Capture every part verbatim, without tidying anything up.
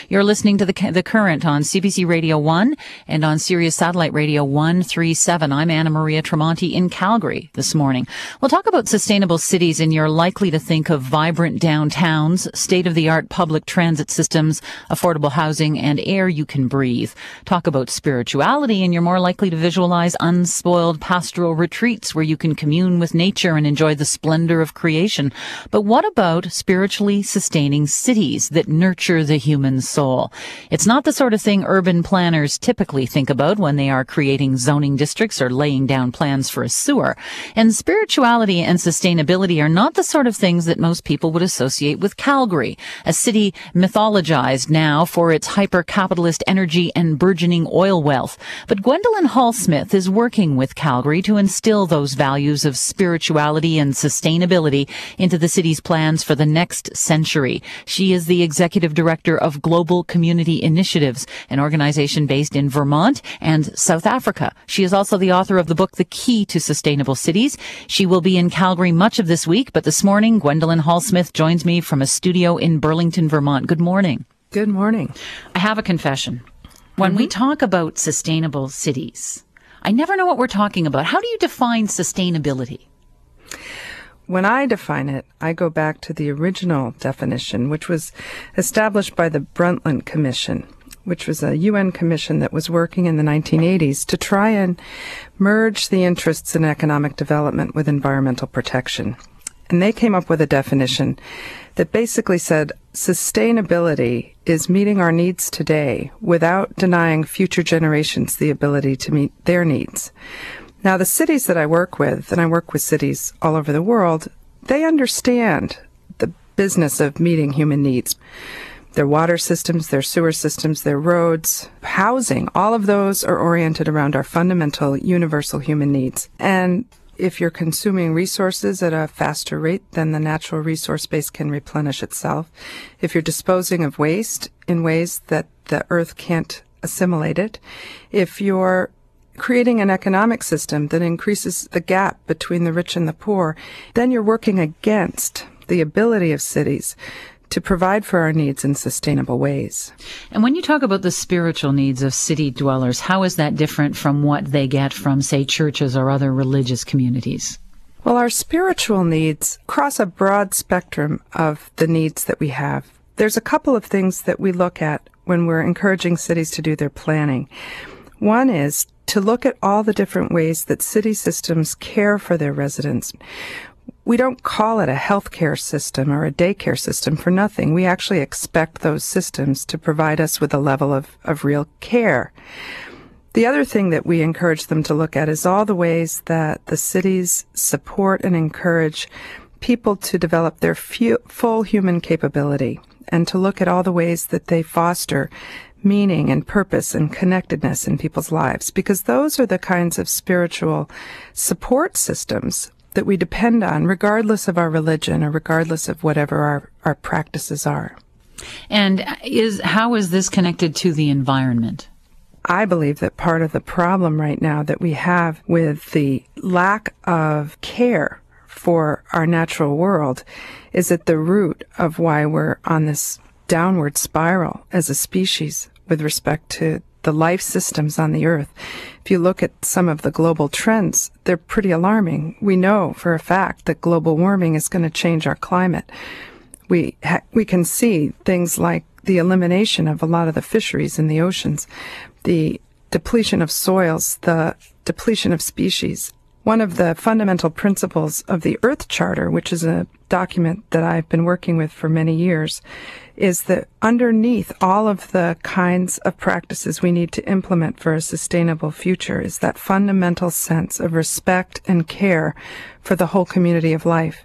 You're listening to the, the Current on C B C Radio one and on Sirius Satellite Radio one thirty-seven. I'm Anna Maria Tremonti in Calgary this morning. We'll talk about sustainable cities, and you're likely to think of vibrant downtowns, state-of-the-art public transit systems, affordable housing, and air you can breathe. Talk about spirituality, and you're more likely to visualize unspoiled pastoral retreats where you can commune with nature and enjoy the splendor of creation. But what about spiritually sustaining cities that nurture the human soul? It's not the sort of thing urban planners typically think about when they are creating zoning districts or laying down plans for a sewer. And spirituality and sustainability are not the sort of things that most people would associate with Calgary, a city mythologized now for its hyper-capitalist energy and burgeoning oil wealth. But Gwendolyn Hall-Smith is working with Calgary to instill those values of spirituality and sustainability into the city's plans for the next century. She is the executive director of Global Community Initiatives, an organization based in Vermont and South Africa. She is also the author of the book, The Key to Sustainable Cities. She will be in Calgary much of this week, but this morning, Gwendolyn Hall-Smith joins me from a studio in Burlington, Vermont. Good morning. Good morning. I have a confession. When mm-hmm. we talk about sustainable cities, I never know what we're talking about. How do you define sustainability? When I define it, I go back to the original definition, which was established by the Brundtland Commission, which was a U N commission that was working in the nineteen eighties to try and merge the interests in economic development with environmental protection. And they came up with a definition that basically said sustainability is meeting our needs today without denying future generations the ability to meet their needs. Now, the cities that I work with, and I work with cities all over the world, they understand the business of meeting human needs. Their water systems, their sewer systems, their roads, housing, all of those are oriented around our fundamental universal human needs. And if you're consuming resources at a faster rate, then the natural resource base can replenish itself. If you're disposing of waste in ways that the earth can't assimilate it, if you're creating an economic system that increases the gap between the rich and the poor, then you're working against the ability of cities to provide for our needs in sustainable ways. And when you talk about the spiritual needs of city dwellers, how is that different from what they get from, say, churches or other religious communities? Well, our spiritual needs cross a broad spectrum of the needs that we have. There's a couple of things that we look at when we're encouraging cities to do their planning. One is to look at all the different ways that city systems care for their residents. We don't call it a healthcare system or a daycare system for nothing. We actually expect those systems to provide us with a level of, of real care. The other thing that we encourage them to look at is all the ways that the cities support and encourage people to develop their fu- full human capability, and to look at all the ways that they foster meaning and purpose and connectedness in people's lives, because those are the kinds of spiritual support systems that we depend on regardless of our religion or regardless of whatever our, our practices are. And is how is this connected to the environment? I believe that part of the problem right now that we have with the lack of care for our natural world is at the root of why we're on this downward spiral as a species with respect to the life systems on the earth. If you look at some of the global trends, they're pretty alarming. We know for a fact that global warming is going to change our climate. We ha- we can see things like the elimination of a lot of the fisheries in the oceans, the depletion of soils, the depletion of species. One of the fundamental principles of the Earth Charter, which is a document that I've been working with for many years, is that underneath all of the kinds of practices we need to implement for a sustainable future is that fundamental sense of respect and care for the whole community of life.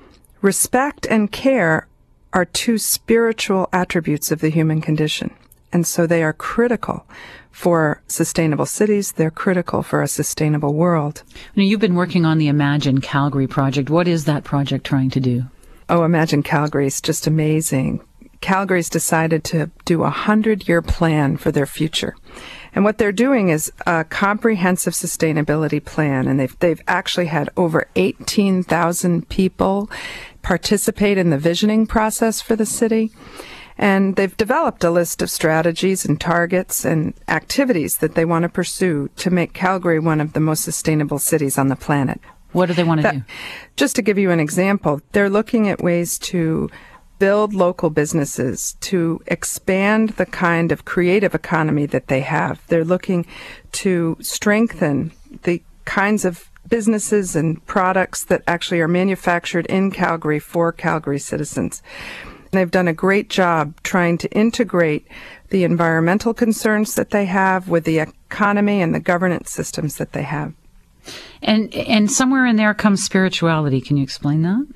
Respect and care are two spiritual attributes of the human condition, and so they are critical for sustainable cities. They're critical for a sustainable world. Now, you've been working on the Imagine Calgary project. What is that project trying to do? Oh, Imagine Calgary is just amazing. Calgary's decided to do a hundred-year plan for their future. And what they're doing is a comprehensive sustainability plan, and they've, they've actually had over eighteen thousand people participate in the visioning process for the city. And they've developed a list of strategies and targets and activities that they want to pursue to make Calgary one of the most sustainable cities on the planet. What do they want to That, do? Just to give you an example, they're looking at ways to build local businesses, to expand the kind of creative economy that they have. They're looking to strengthen the kinds of businesses and products that actually are manufactured in Calgary for Calgary citizens. They've done a great job trying to integrate the environmental concerns that they have with the economy and the governance systems that they have. And and somewhere in there comes spirituality. Can you explain that?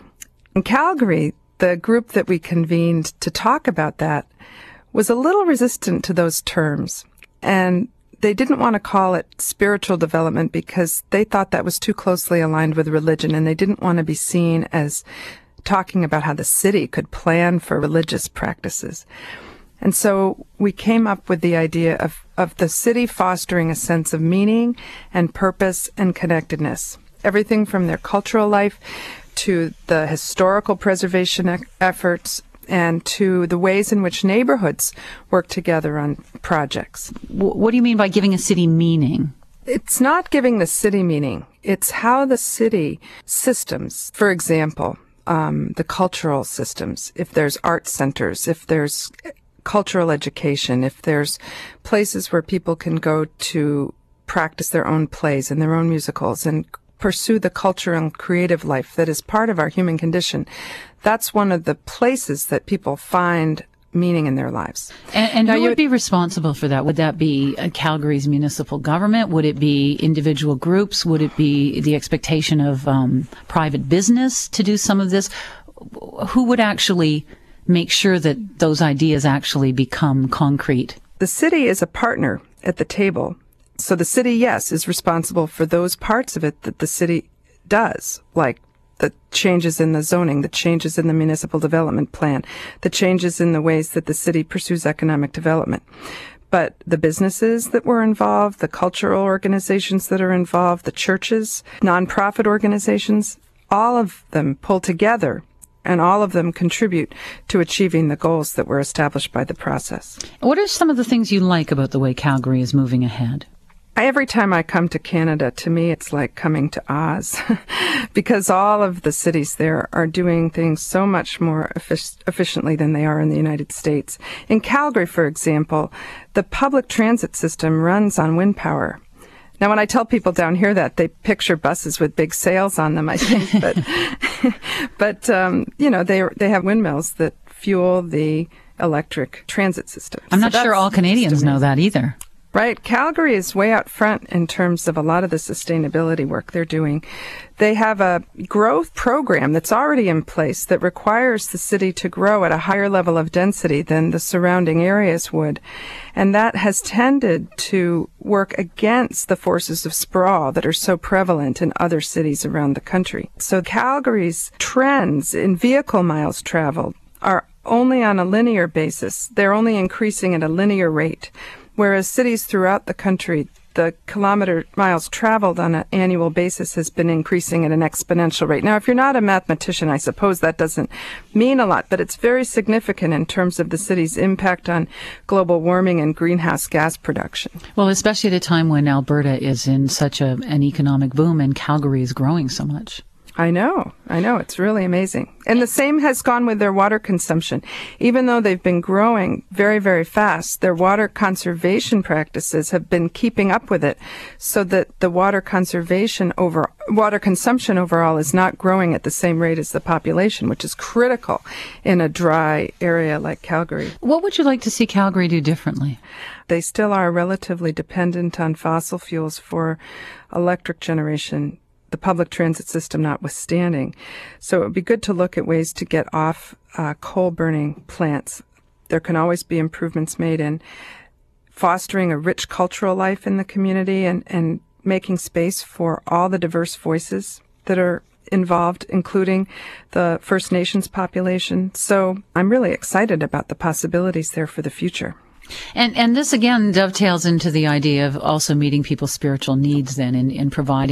In Calgary, the group that we convened to talk about that was a little resistant to those terms. And they didn't want to call it spiritual development because they thought that was too closely aligned with religion, and they didn't want to be seen as talking about how the city could plan for religious practices. And so we came up with the idea of, of the city fostering a sense of meaning and purpose and connectedness. Everything from their cultural life to the historical preservation e- efforts and to the ways in which neighborhoods work together on projects. W- what do you mean by giving a city meaning? It's not giving the city meaning. It's how the city systems, for example, um, the cultural systems, if there's art centers, if there's cultural education, if there's places where people can go to practice their own plays and their own musicals and pursue the culture and creative life that is part of our human condition, that's one of the places that people find meaning in their lives. And, and now who you would be responsible for that? Would that be uh, Calgary's municipal government? Would it be individual groups? Would it be the expectation of um, private business to do some of this? Who would actually make sure that those ideas actually become concrete? The city is a partner at the table. So the city, yes, is responsible for those parts of it that the city does, like the changes in the zoning, the changes in the municipal development plan, the changes in the ways that the city pursues economic development. But the businesses that were involved, the cultural organizations that are involved, the churches, nonprofit organizations, all of them pull together and all of them contribute to achieving the goals that were established by the process. What are some of the things you like about the way Calgary is moving ahead? Every time I come to Canada, to me, it's like coming to Oz because all of the cities there are doing things so much more effic- efficiently than they are in the United States. In Calgary, for example, the public transit system runs on wind power. Now, when I tell people down here that, they picture buses with big sails on them, I think. But, but um, you know, they they have windmills that fuel the electric transit system. I'm So not sure that's all Canadians just know amazing. that either. Right. Calgary is way out front in terms of a lot of the sustainability work they're doing. They have a growth program that's already in place that requires the city to grow at a higher level of density than the surrounding areas would. And that has tended to work against the forces of sprawl that are so prevalent in other cities around the country. So Calgary's trends in vehicle miles traveled are only on a linear basis. They're only increasing at a linear rate. Whereas cities throughout the country, the kilometer miles traveled on an annual basis has been increasing at an exponential rate. Now, if you're not a mathematician, I suppose that doesn't mean a lot, but it's very significant in terms of the city's impact on global warming and greenhouse gas production. Well, especially at a time when Alberta is in such a, an economic boom and Calgary is growing so much. I know. I know. It's really amazing. And the same has gone with their water consumption. Even though they've been growing very, very fast, their water conservation practices have been keeping up with it so that the water conservation over water consumption overall is not growing at the same rate as the population, which is critical in a dry area like Calgary. What would you like to see Calgary do differently? They still are relatively dependent on fossil fuels for electric generation, the public transit system notwithstanding. So it would be good to look at ways to get off uh, coal-burning plants. There can always be improvements made in fostering a rich cultural life in the community and, and making space for all the diverse voices that are involved, including the First Nations population. So I'm really excited about the possibilities there for the future. And and this again dovetails into the idea of also meeting people's spiritual needs then in, in providing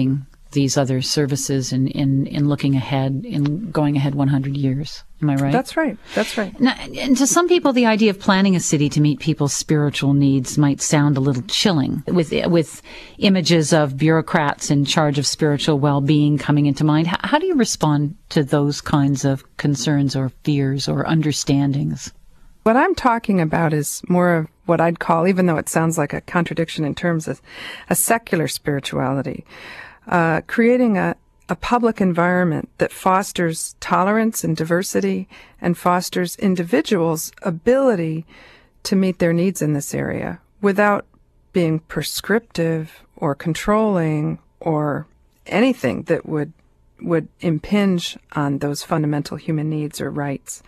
these other services in, in, in looking ahead, in going ahead one hundred years. Am I right? That's right. That's right. Now, and to some people, the idea of planning a city to meet people's spiritual needs might sound a little chilling, with with images of bureaucrats in charge of spiritual well-being coming into mind. How, how do you respond to those kinds of concerns or fears or understandings? What I'm talking about is more of what I'd call, even though it sounds like a contradiction in terms of a secular spirituality, uh, creating a, a public environment that fosters tolerance and diversity and fosters individuals' ability to meet their needs in this area without being prescriptive or controlling or anything that would would impinge on those fundamental human needs or rights.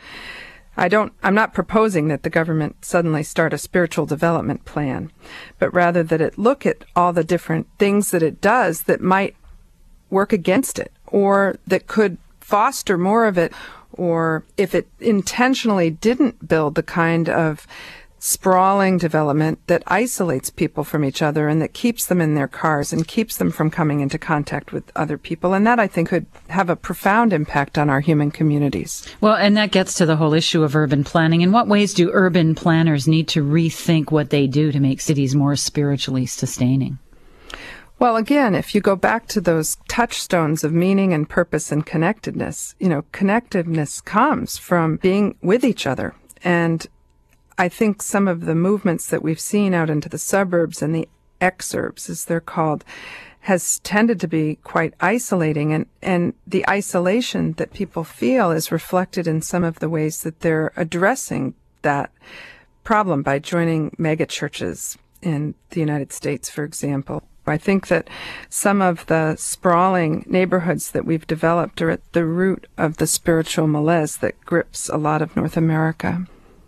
I don't, I'm not proposing that the government suddenly start a spiritual development plan, but rather that it look at all the different things that it does that might work against it or that could foster more of it, or if it intentionally didn't build the kind of sprawling development that isolates people from each other and that keeps them in their cars and keeps them from coming into contact with other people. And that, I think, could have a profound impact on our human communities. Well, and that gets to the whole issue of urban planning. In what ways do urban planners need to rethink what they do to make cities more spiritually sustaining? Well, again, if you go back to those touchstones of meaning and purpose and connectedness, you know, connectedness comes from being with each other. And I think some of the movements that we've seen out into the suburbs and the exurbs, as they're called, has tended to be quite isolating. And, and the isolation that people feel is reflected in some of the ways that they're addressing that problem by joining mega churches in the United States, for example. I think that some of the sprawling neighborhoods that we've developed are at the root of the spiritual malaise that grips a lot of North America.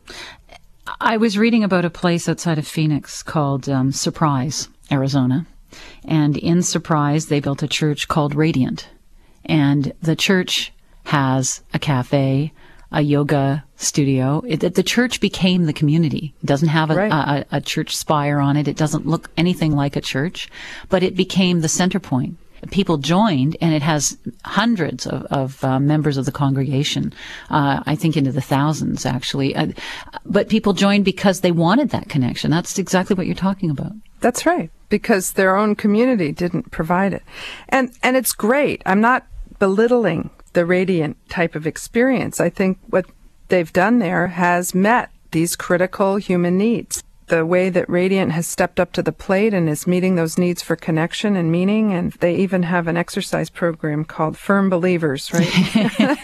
I was reading about a place outside of Phoenix called um, Surprise, Arizona. And in Surprise, they built a church called Radiant. And the church has a cafe, a yoga studio. It, the church became the community. It doesn't have a, right. a, a church spire on it. It doesn't look anything like a church, but it became the center point. People joined, and it has hundreds of, of uh, members of the congregation, uh, I think into the thousands, actually. Uh, but people joined because they wanted that connection. That's exactly what you're talking about. That's right, because their own community didn't provide it. And, and it's great. I'm not belittling the Radiant type of experience. I think what they've done there has met these critical human needs. The way that Radiant has stepped up to the plate and is meeting those needs for connection and meaning. And they even have an exercise program called Firm Believers, right?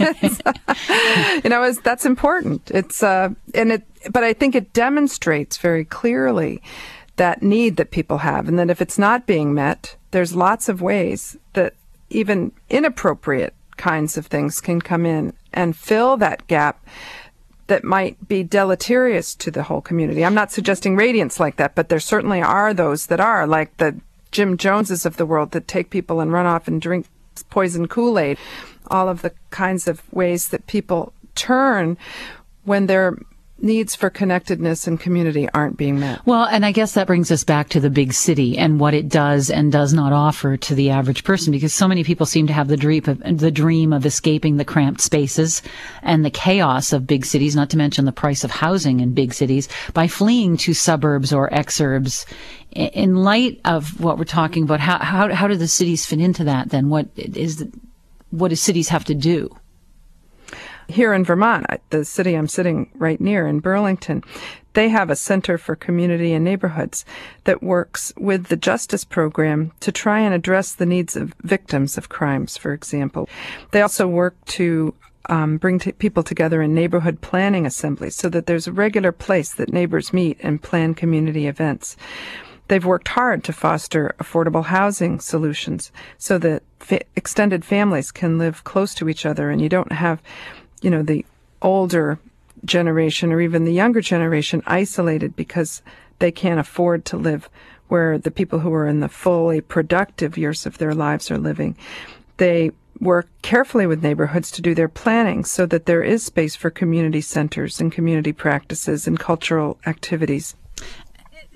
you know, it's, that's important. It's, uh, and it, but I think it demonstrates very clearly that need that people have. And that if it's not being met, there's lots of ways that even inappropriate kinds of things can come in and fill that gap that might be deleterious to the whole community. I'm not suggesting Radiant's like that, but there certainly are those that are, like the Jim Joneses of the world that take people and run off and drink poison Kool-Aid. All of the kinds of ways that people turn when their needs for connectedness and community aren't being met. Well, and I guess that brings us back to the big city and what it does and does not offer to the average person, because so many people seem to have the dream of, the dream of escaping the cramped spaces and the chaos of big cities, not to mention the price of housing in big cities, by fleeing to suburbs or exurbs. In light of what we're talking about, how how, how do the cities fit into that then? What is the, what do cities have to do? Here in Vermont, the city I'm sitting right near in Burlington, they have a Center for Community and Neighborhoods that works with the Justice Program to try and address the needs of victims of crimes, for example. They also work to um, bring t- people together in neighborhood planning assemblies so that there's a regular place that neighbors meet and plan community events. They've worked hard to foster affordable housing solutions so that fa- extended families can live close to each other and you don't have you know, the older generation or even the younger generation isolated because they can't afford to live where the people who are in the fully productive years of their lives are living. They work carefully with neighborhoods to do their planning so that there is space for community centers and community practices and cultural activities.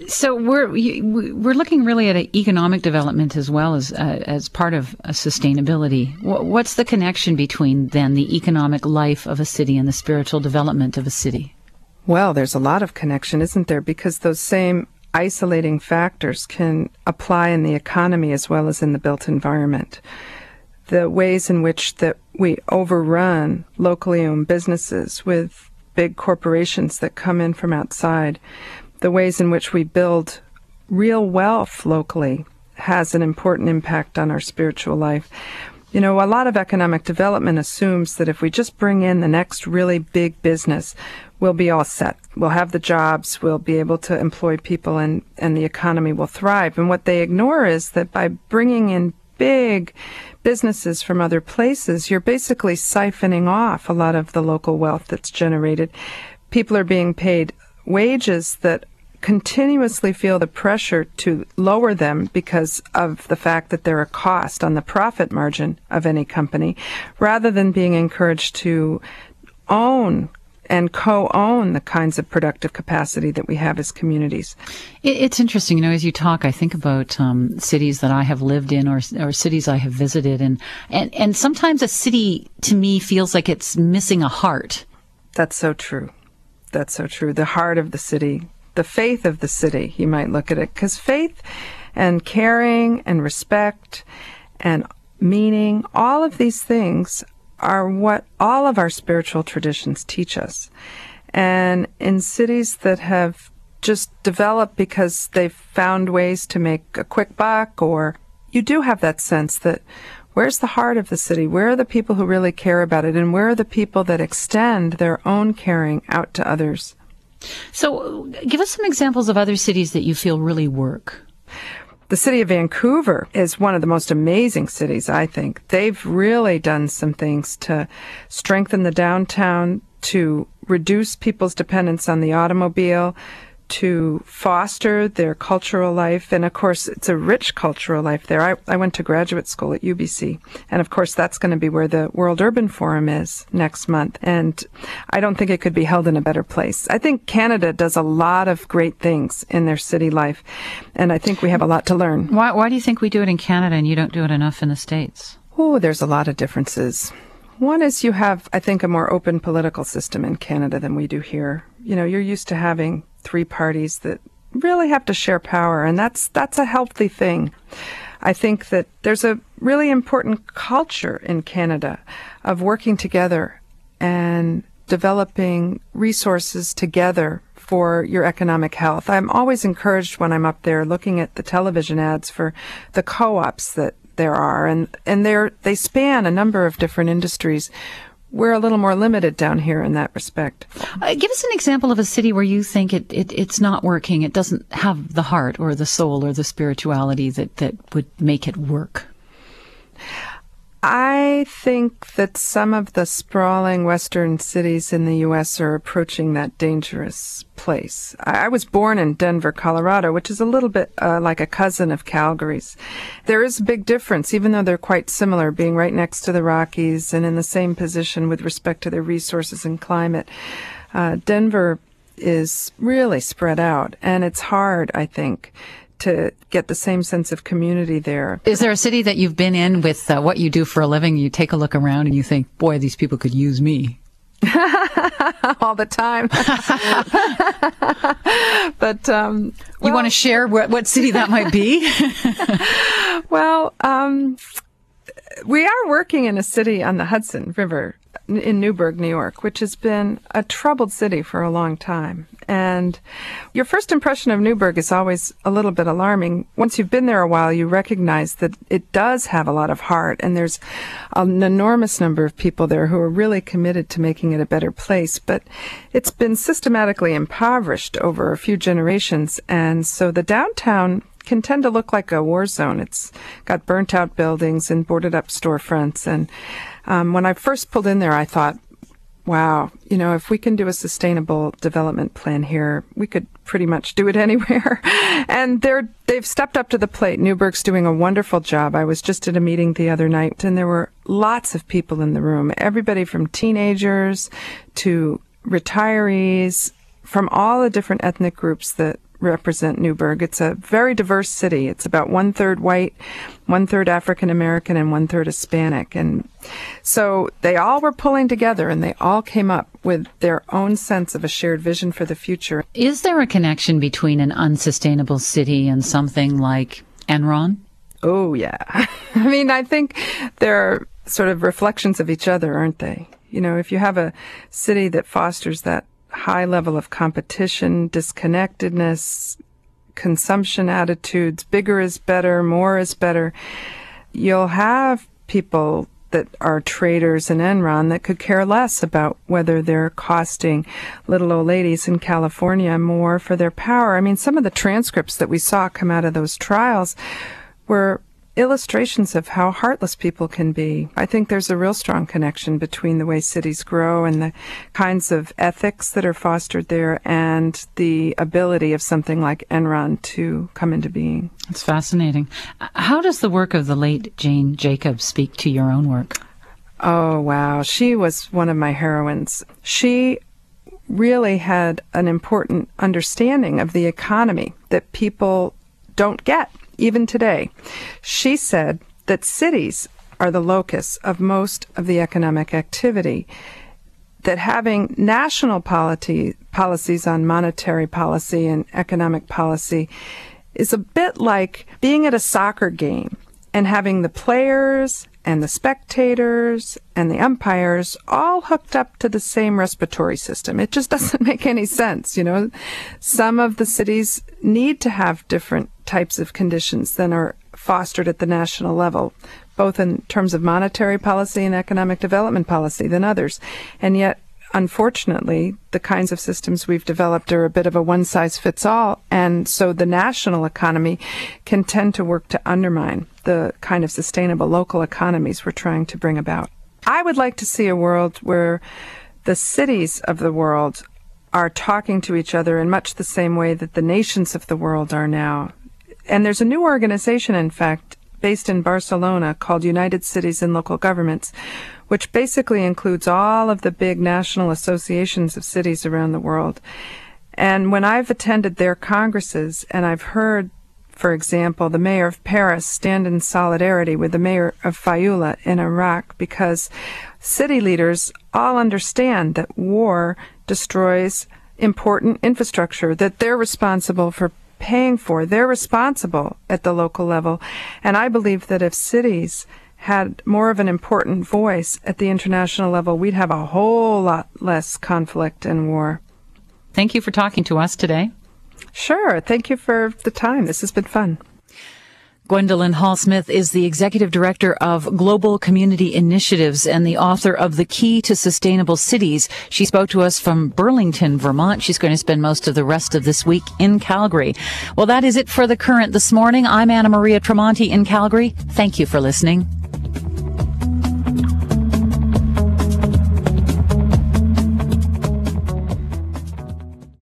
So we're we're looking really at economic development as well as uh, as part of uh, sustainability. What's the connection between then the economic life of a city and the spiritual development of a city? Well, there's a lot of connection, isn't there? Because those same isolating factors can apply in the economy as well as in the built environment. The ways in which that we overrun locally owned businesses with big corporations that come in from outside, the ways in which we build real wealth locally has an important impact on our spiritual life. You know, a lot of economic development assumes that if we just bring in the next really big business, we'll be all set. We'll have the jobs, we'll be able to employ people, and, and the economy will thrive. And what they ignore is that by bringing in big businesses from other places, you're basically siphoning off a lot of the local wealth that's generated. People are being paid wages that continuously feel the pressure to lower them because of the fact that they're a cost on the profit margin of any company, rather than being encouraged to own and co-own the kinds of productive capacity that we have as communities. It's interesting, you know, as you talk, I think about um, cities that I have lived in or or cities I have visited, and, and, and sometimes a city, to me, feels like it's missing a heart. That's so true. That's so true. The heart of the city, the faith of the city, you might look at it, because faith and caring and respect and meaning, all of these things are what all of our spiritual traditions teach us. And in cities that have just developed because they've found ways to make a quick buck, or you do have that sense that where's the heart of the city? Where are the people who really care about it? And where are the people that extend their own caring out to others? So give us some examples of other cities that you feel really work. The city of Vancouver is one of the most amazing cities, I think. They've really done some things to strengthen the downtown, to reduce people's dependence on the automobile, to foster their cultural life. And of course, it's a rich cultural life there. I, I went to graduate school at U B C. And of course, that's going to be where the World Urban Forum is next month. And I don't think it could be held in a better place. I think Canada does a lot of great things in their city life. And I think we have a lot to learn. Why, why do you think we do it in Canada and you don't do it enough in the States? Oh, there's a lot of differences. One is you have, I think, a more open political system in Canada than we do here. You know, you're used to having three parties that really have to share power, and that's that's a healthy thing. I think that there's a really important culture in Canada of working together and developing resources together for your economic health. I'm always encouraged when I'm up there looking at the television ads for the co-ops that there are, and and they're they span a number of different industries. We're a little more limited down here in that respect. Uh, give us an example of a city where you think it, it it's not working. It doesn't have the heart or the soul or the spirituality that, that would make it work. I think that some of the sprawling western cities in the U S are approaching that dangerous place. I was born in Denver, Colorado, which is a little bit uh, like a cousin of Calgary's. There is a big difference, even though they're quite similar, being right next to the Rockies and in the same position with respect to their resources and climate. Uh, Denver is really spread out, and it's hard, I think, to get the same sense of community there. Is there a city that you've been in with uh, what you do for a living? You take a look around and you think, boy, these people could use me. All the time. But um, well, you want to share what, what city that might be? Well, um, we are working in a city on the Hudson River in Newburgh, New York, which has been a troubled city for a long time. And your first impression of Newburgh is always a little bit alarming. Once you've been there a while, you recognize that it does have a lot of heart, and there's an enormous number of people there who are really committed to making it a better place. But it's been systematically impoverished over a few generations, and so the downtown can tend to look like a war zone. It's got burnt out buildings and boarded up storefronts. And um, when I first pulled in there, I thought, wow, you know, if we can do a sustainable development plan here, we could pretty much do it anywhere. And they're, they've stepped up to the plate. Newburgh's doing a wonderful job. I was just at a meeting the other night, and there were lots of people in the room, everybody from teenagers to retirees, from all the different ethnic groups that represent Newburgh. It's a very diverse city. It's about one-third white, one-third African-American, and one-third Hispanic. And so they all were pulling together, and they all came up with their own sense of a shared vision for the future. Is there a connection between an unsustainable city and something like Enron? Oh, yeah. I mean, I think they're sort of reflections of each other, aren't they? You know, if you have a city that fosters that high level of competition, disconnectedness, consumption attitudes, bigger is better, more is better, you'll have people that are traders in Enron that could care less about whether they're costing little old ladies in California more for their power. I mean, some of the transcripts that we saw come out of those trials were illustrations of how heartless people can be. I think there's a real strong connection between the way cities grow and the kinds of ethics that are fostered there and the ability of something like Enron to come into being. It's fascinating. How does the work of the late Jane Jacobs speak to your own work? Oh, wow. She was one of my heroines. She really had an important understanding of the economy that people don't get. Even today. She said that cities are the locus of most of the economic activity, that having national polity, policies on monetary policy and economic policy is a bit like being at a soccer game and having the players and the spectators and the umpires all hooked up to the same respiratory system. It just doesn't make any sense, you know. Some of the cities need to have different types of conditions than are fostered at the national level, both in terms of monetary policy and economic development policy than others. And yet, unfortunately, the kinds of systems we've developed are a bit of a one-size-fits-all, and so the national economy can tend to work to undermine the kind of sustainable local economies we're trying to bring about. I would like to see a world where the cities of the world are talking to each other in much the same way that the nations of the world are now. And there's a new organization, in fact, based in Barcelona called United Cities and Local Governments, which basically includes all of the big national associations of cities around the world. And when I've attended their congresses and I've heard, for example, the mayor of Paris stand in solidarity with the mayor of Fayula in Iraq because city leaders all understand that war destroys important infrastructure, that they're responsible for paying for. They're responsible at the local level. And I believe that if cities had more of an important voice at the international level, we'd have a whole lot less conflict and war. Thank you for talking to us today. Sure. Thank you for the time. This has been fun. Gwendolyn Hall-Smith is the Executive Director of Global Community Initiatives and the author of The Key to Sustainable Cities. She spoke to us from Burlington, Vermont. She's going to spend most of the rest of this week in Calgary. Well, that is it for The Current this morning. I'm Anna Maria Tremonti in Calgary. Thank you for listening.